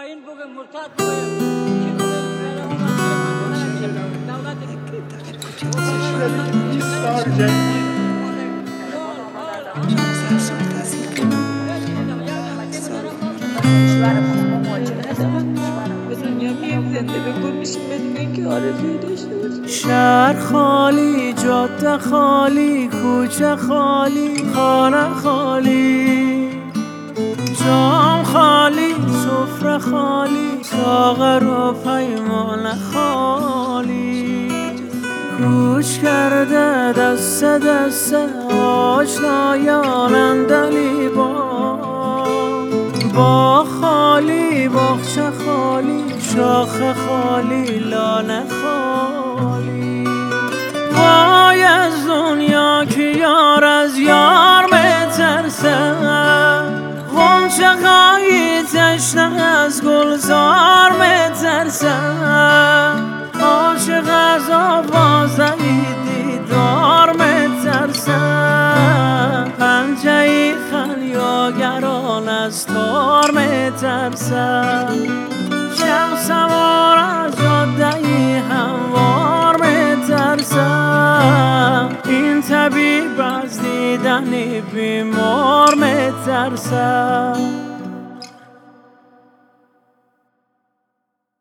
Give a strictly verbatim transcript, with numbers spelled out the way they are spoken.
این بگه مرتد شهر خالی، جاده خالی، کوچه خالی، خانه خالی، جام خالی، سفره خالی، ساغر و پیمانه خالی. کوچ کرده دست دست آشنایان دلی با با خالی، باغچه خالی، شاخ خالی، لانه خالی. وای از دنیا که یار از یار بترسه، غنچه خواهی تشنه از گلزار بترسه. عاشق از آوازه دیدار بترسه، پنجه خلیاگران از تار بترسه. شب سوار از جاده هموار بترسه، این طبیب از دیدن بیمار بترسه.